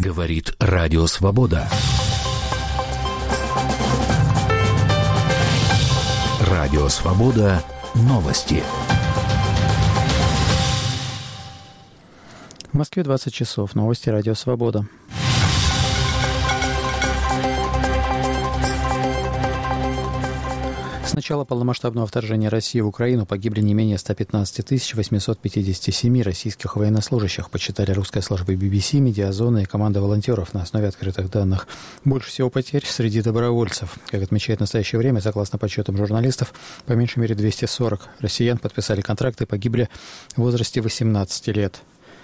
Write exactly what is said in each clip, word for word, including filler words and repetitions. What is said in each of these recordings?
Говорит Радио Свобода. Радио Свобода. Новости. В Москве двадцать часов. Новости Радио Свобода. С начала полномасштабного вторжения России в Украину погибли не менее ста пятнадцати тысяч восьмисот пятидесяти семи российских военнослужащих, подсчитали русская служба би би си, Медиазона и команда волонтеров на основе открытых данных. Больше всего потерь среди добровольцев. Как отмечает в настоящее время, согласно подсчетам журналистов, по меньшей мере двести сорок россиян подписали контракты и погибли в возрасте восемнадцати лет.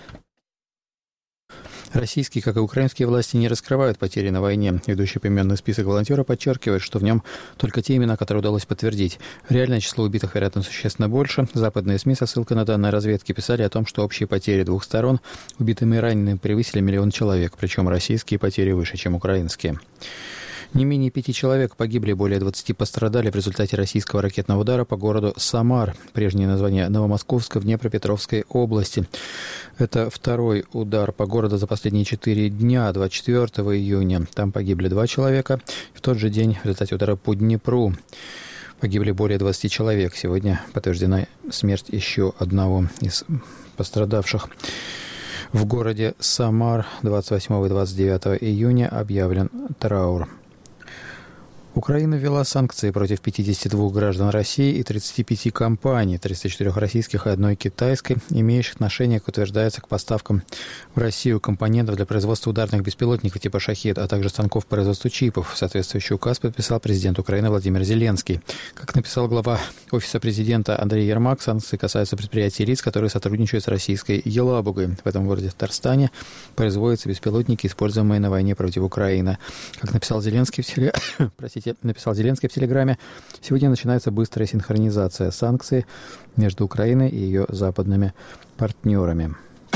Российские, как и украинские власти, не раскрывают потери на войне. Ведущий поименный список волонтера подчеркивает, что в нем только те имена, которые удалось подтвердить. Реальное число убитых, вероятно, существенно больше. Западные СМИ со ссылкой на данные разведки писали о том, что общие потери двух сторон, убитыми и ранеными, превысили миллион человек, причем российские потери выше, чем украинские. Не менее пяти человек погибли, более двадцати пострадали в результате российского ракетного удара по городу Самар, прежнее название Новомосковска, в Днепропетровской области. Это второй удар по городу за последние четыре дня, двадцать четвёртого июня. Там погибли два человека. В тот же день в результате удара по Днепру погибли более двадцати человек. Сегодня подтверждена смерть еще одного из пострадавших. В городе Самар двадцать восьмого и двадцать девятого июня объявлен траур. Украина ввела санкции против пятидесяти двух граждан России и тридцати пяти компаний, тридцати четырёх российских и одной китайской, имеющих отношение, как утверждается, к поставкам в Россию компонентов для производства ударных беспилотников типа «Шахед», а также станков по производству чипов. Соответствующий указ подписал президент Украины Владимир Зеленский. Как написал глава Офиса президента Андрей Ермак, санкции касаются предприятий и лиц, которые сотрудничают с российской «Елабугой». В этом городе в Татарстане производятся беспилотники, используемые на войне против Украины. Как написал Зеленский в теле... Простите, написал Зеленский в Телеграме, сегодня начинается быстрая синхронизация санкций между Украиной и ее западными партнерами.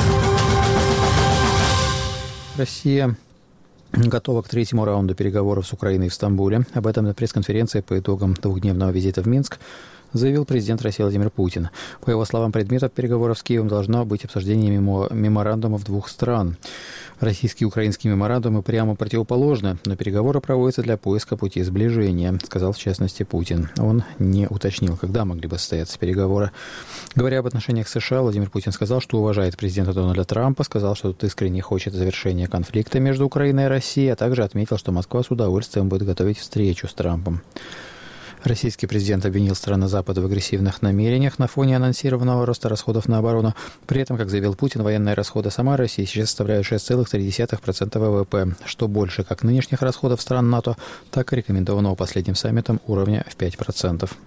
Россия готова к третьему раунду переговоров с Украиной в Стамбуле. Об этом на пресс-конференции по итогам двухдневного визита в Минск заявил президент России Владимир Путин. По его словам, предметом переговоров с Киевом должно быть обсуждение мемо- меморандумов двух стран. Российские и украинские меморандумы прямо противоположны, но переговоры проводятся для поиска пути сближения, сказал в частности Путин. Он не уточнил, когда могли бы состояться переговоры. Говоря об отношениях с США, Владимир Путин сказал, что уважает президента Дональда Трампа, сказал, что тот искренне хочет завершения конфликта между Украиной и Россией, а также отметил, что Москва с удовольствием будет готовить встречу с Трампом. Российский президент обвинил страны Запада в агрессивных намерениях на фоне анонсированного роста расходов на оборону. При этом, как заявил Путин, военные расходы самой России сейчас составляют шесть целых три десятых процента вэ вэ пэ, что больше как нынешних расходов стран НАТО, так и рекомендованного последним саммитом уровня в пять процентов.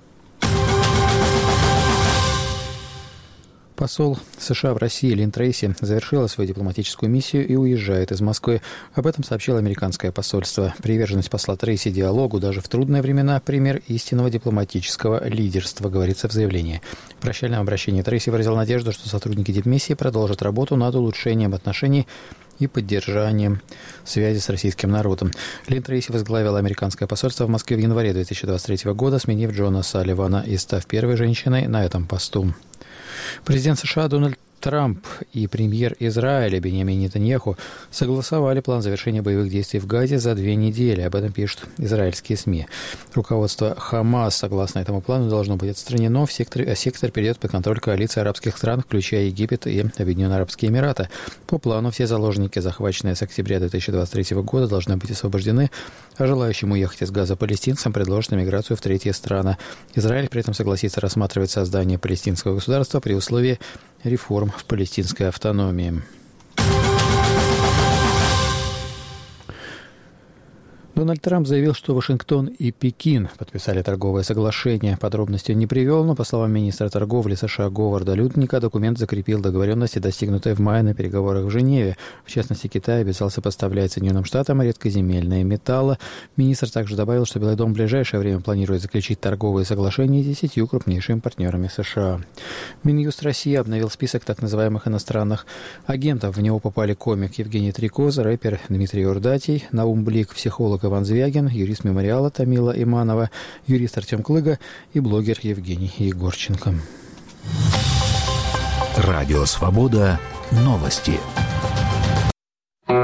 Посол США в России Лин Трейси завершила свою дипломатическую миссию и уезжает из Москвы. Об этом сообщило американское посольство. Приверженность посла Трейси диалогу даже в трудные времена – пример истинного дипломатического лидерства, говорится в заявлении. В прощальном обращении Трейси выразил надежду, что сотрудники дипмиссии продолжат работу над улучшением отношений и поддержанием связи с российским народом. Лин Трейси возглавила американское посольство в Москве в январе две тысячи двадцать третьего года, сменив Джона Салливана и став первой женщиной на этом посту. Президент США Дональд Трамп и премьер Израиля Биньямин Нетаньяху согласовали план завершения боевых действий в Газе за две недели. Об этом пишут израильские СМИ. Руководство Хамас, согласно этому плану, должно быть отстранено, в сектор, а сектор перейдет под контроль коалиции арабских стран, включая Египет и Объединенные Арабские Эмираты. По плану все заложники, захваченные с октября две тысячи двадцать третьего года, должны быть освобождены, а желающим уехать из Газа палестинцам предложат миграцию в третьи страны. Израиль при этом согласится рассматривать создание палестинского государства при условии реформ в палестинской автономии. Дональд Трамп заявил, что Вашингтон и Пекин подписали торговое соглашение. Подробностей он не привел, но, по словам министра торговли США Говарда Лютника, документ закрепил договоренности, достигнутые в мае на переговорах в Женеве. В частности, Китай обязался поставлять Соединенным Штатам редкоземельные металлы. Министр также добавил, что Белый дом в ближайшее время планирует заключить торговые соглашения с десятью крупнейшими партнерами США. Минюст России обновил список так называемых иностранных агентов. В него попали комик Евгений Трикоз, рэпер Дмитрий Урдатий, Наум Блик, психолог Иван Звягин, юрист мемориала Тамила Иманова, юрист Артем Клыга и блогер Евгений Егорченко. Радио Свобода. Новости.